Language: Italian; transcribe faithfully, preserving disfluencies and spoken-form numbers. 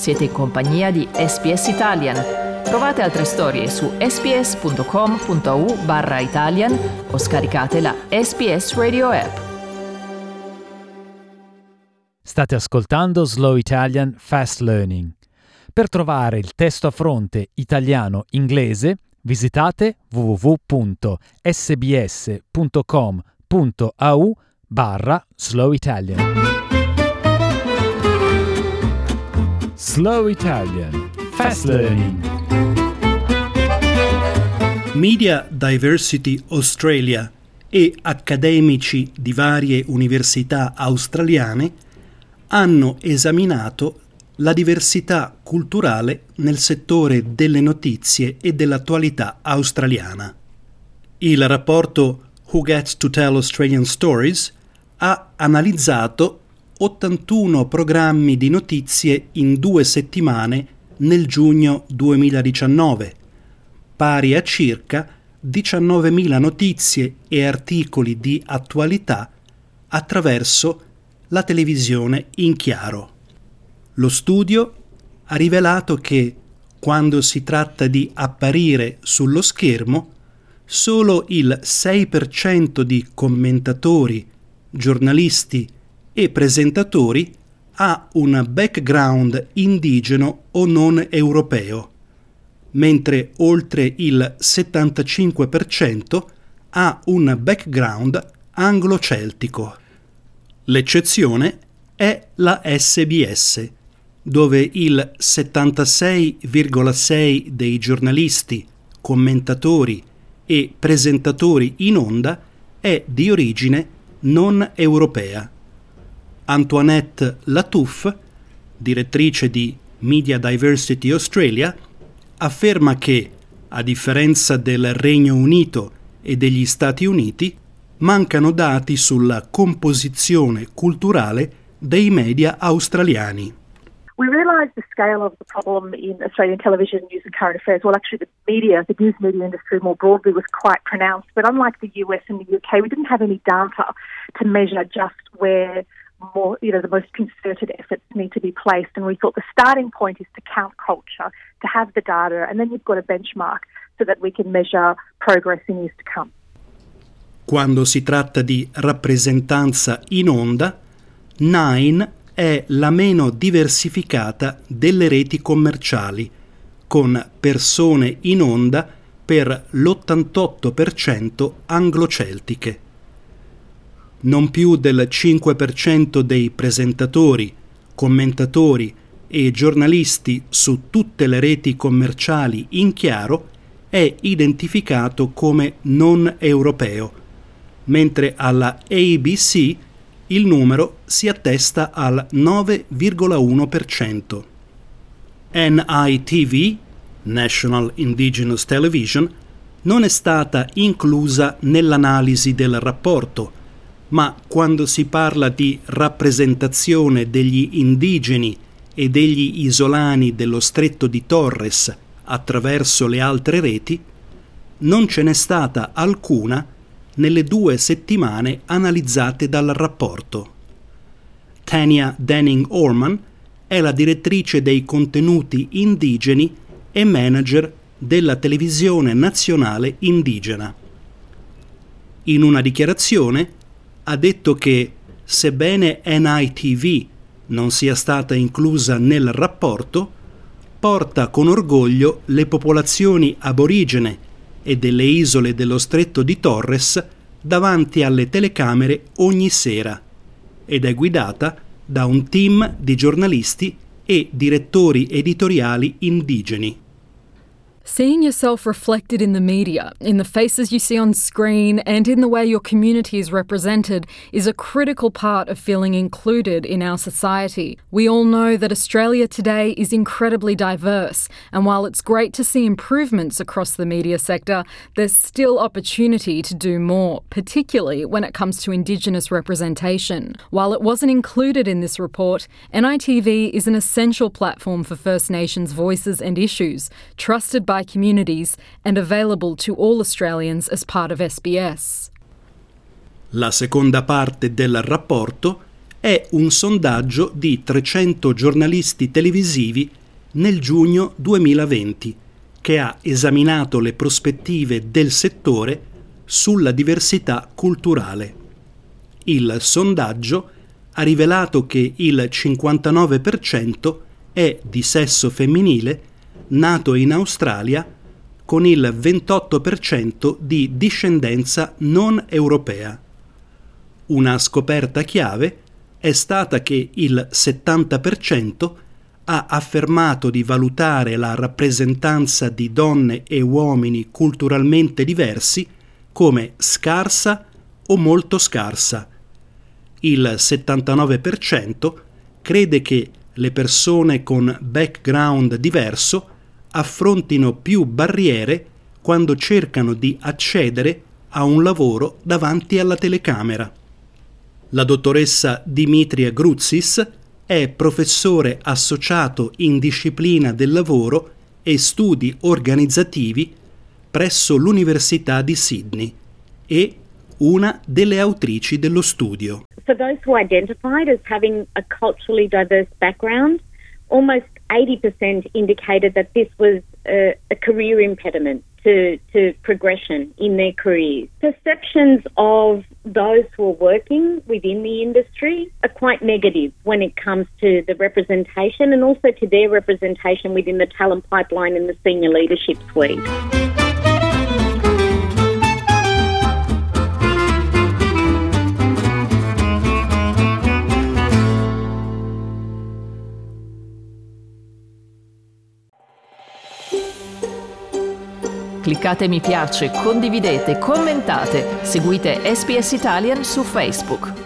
Siete in compagnia di S B S Italian. Trovate altre storie su sbs.com.au barra Italian o scaricate la S B S Radio app. State ascoltando Slow Italian Fast Learning. Per trovare il testo a fronte italiano-inglese, visitate w w w punto s b s punto com punto a u barra Slow Italian. Slow Italian Fast Learning. Media Diversity Australia e accademici di varie università australiane hanno esaminato la diversità culturale nel settore delle notizie e dell'attualità australiana. Il rapporto Who Gets to Tell Australian Stories ha analizzato ottantuno programmi di notizie in due settimane nel giugno duemiladiciannove, pari a circa diciannovemila notizie e articoli di attualità attraverso la televisione in chiaro. Lo studio ha rivelato che, quando si tratta di apparire sullo schermo, solo il sei per cento di commentatori, giornalisti e presentatori ha un background indigeno o non europeo, mentre oltre il settantacinque per cento ha un background anglo-celtico. L'eccezione è la S B S, dove il settantasei virgola sei dei giornalisti, commentatori e presentatori in onda è di origine non europea. Antoinette Lattouf, direttrice di Media Diversity Australia, afferma che, a differenza del Regno Unito e degli Stati Uniti, mancano dati sulla composizione culturale dei media australiani. We realised the scale of the problem in Australian television, news and current affairs. Well, actually the media, the news media industry more broadly was quite pronounced. But unlike the U S and the U K, we didn't have any data to measure just where more, you know, the most concerted efforts need to be placed. And we thought the starting point is to count culture, to have the data, and then you've got a benchmark so that we can measure progress in years to come. Quando si tratta di rappresentanza in onda, Nine è la meno diversificata delle reti commerciali, con persone in onda per l'ottantotto per cento anglo-celtiche. Non più del cinque per cento dei presentatori, commentatori e giornalisti su tutte le reti commerciali in chiaro è identificato come non europeo, mentre alla A B C il numero si attesta al nove virgola uno per cento. N I T V, National Indigenous Television, non è stata inclusa nell'analisi del rapporto, ma quando si parla di rappresentazione degli indigeni e degli isolani dello Stretto di Torres attraverso le altre reti, non ce n'è stata alcuna nelle due settimane analizzate dal rapporto. Tania Denning-Orman è la direttrice dei contenuti indigeni e manager della televisione nazionale indigena. In una dichiarazione ha detto che, sebbene N I T V non sia stata inclusa nel rapporto, porta con orgoglio le popolazioni aborigene e delle isole dello Stretto di Torres davanti alle telecamere ogni sera ed è guidata da un team di giornalisti e direttori editoriali indigeni. Seeing yourself reflected in the media, in the faces you see on screen, and in the way your community is represented is a critical part of feeling included in our society. We all know that Australia today is incredibly diverse, and while it's great to see improvements across the media sector, there's still opportunity to do more, particularly when it comes to Indigenous representation. While it wasn't included in this report, N I T V is an essential platform for First Nations voices and issues, trusted by by communities and available to all Australians as part of S B S. La seconda parte del rapporto è un sondaggio di trecento giornalisti televisivi nel giugno duemilaventi, che ha esaminato le prospettive del settore sulla diversità culturale. Il sondaggio ha rivelato che il cinquantanove per cento è di sesso femminile, nato in Australia, con il ventotto per cento di discendenza non europea. Una scoperta chiave è stata che il settanta per cento ha affermato di valutare la rappresentanza di donne e uomini culturalmente diversi come scarsa o molto scarsa. Il settantanove per cento crede che le persone con background diverso affrontino più barriere quando cercano di accedere a un lavoro davanti alla telecamera. La dottoressa Dimitria Groutsis è professore associato in disciplina del lavoro e studi organizzativi presso l'Università di Sydney e una delle autrici dello studio. For those who identified as having a culturally diverse background, almost eighty percent indicated that this was a, a career impediment to, to progression in their careers. Perceptions of those who are working within the industry are quite negative when it comes to the representation and also to their representation within the talent pipeline and the senior leadership suite. Cliccate mi piace, condividete, commentate, seguite S B S Italian su Facebook.